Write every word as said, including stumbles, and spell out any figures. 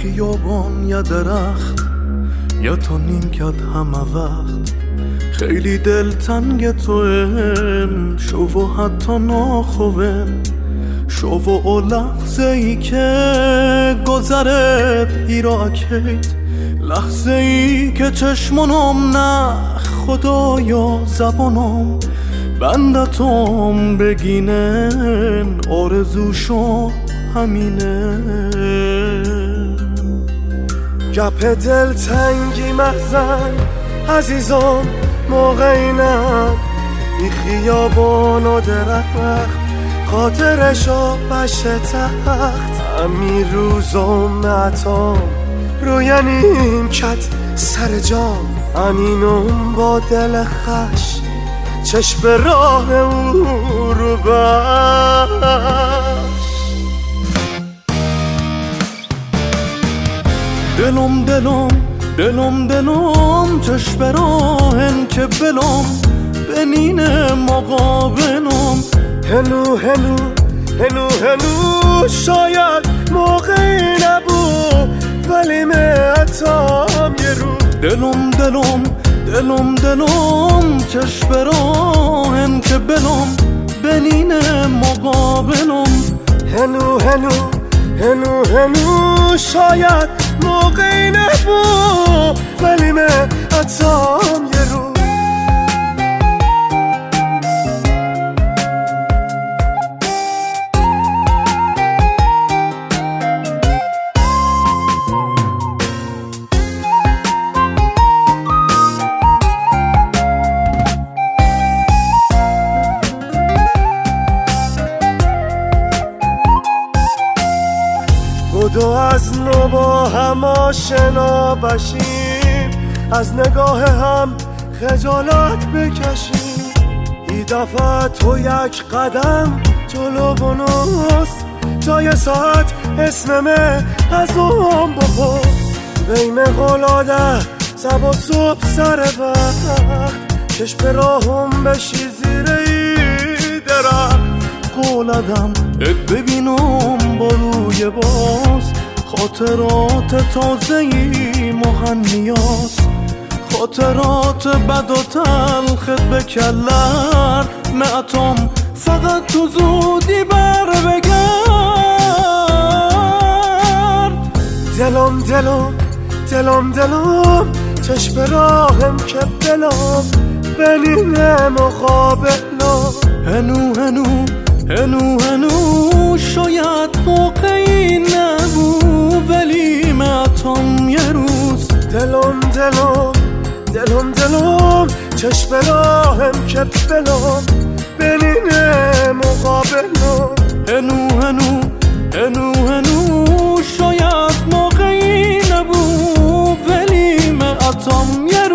خیابان یا درخت یا تا نیمکت همه وقت خیلی دلتنگ توئن شو و حتی ناخوون شو و لحظه ای که گذرت ایراکیت لحظه ای که چشمونم نه خدایا زبانم بندتم بگینن آرزوشو همینه گپ دلتنگی محزن عزیزم موقعی نه بی خیابان و درخت خاطرشو بشه تخت همین روزم نتام روی نیمکت سر جام انینم با دل خش چشم به راه او رو بش دلم دلم دلم دلم چشم به راهن که بلم بنین مقابلم هنو هنو هنو هنو شاید موقعی نبود ولی معتام یه رو دلم دلم دلم دلم چشم به راهن که بلم بنین مقابلم هنو هنو هنو هنو شاید موقعی نبود ولی معتام یه رو بدو از نو با هم آشنا بشیم از نگاه هم خجالت بکشیم ای دفعه تو یک قدم جلو بنوس تا یه ساعت اسممه از اون بپرس بین قلاده سب و صبح سر وقت چشم به راهم بشی زیر ای درخت قولدم ات ببینم با روی باز خاطرات تازهی مهنیاز خاطرات بد و تلخت به کلر معتم فقط تو زودی بر بگرد دلم دلم دلم دلم چشم به راهم که بلم بنین مقابلم هنو هنو هنو هنو شاید موقعی نبود ولی معتم یه روز دلم دلم دلم دلم چشم به راهم که بلم بنین مقابلم هنو هنو هنو هنو شاید موقعی نبود ولی معتم یه